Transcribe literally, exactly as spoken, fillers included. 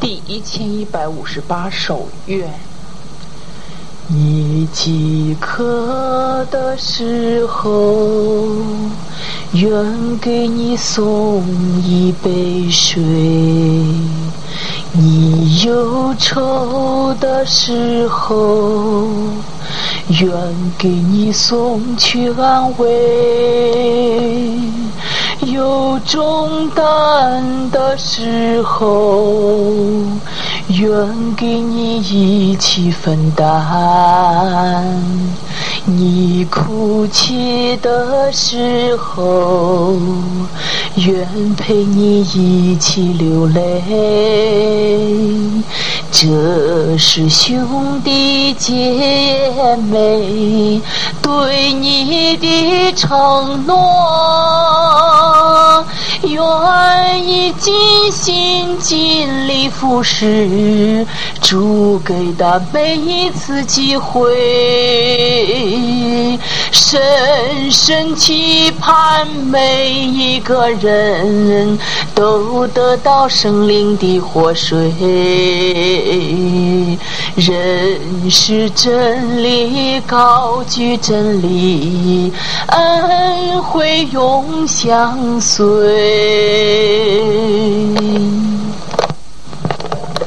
第一千一百五十八首愿。 你饥渴的时候，愿给你送一杯水；你忧愁的时候，愿给你送去安慰；有重担的时候，愿给你一起分担；你哭泣的时候，愿陪你一起流泪。这是兄弟姐妹对你的承诺，愿意尽心尽力服侍，主给的每一次机会，深深期盼每一个人都得到圣灵的活水，认识真理，高举真理，恩惠永相随。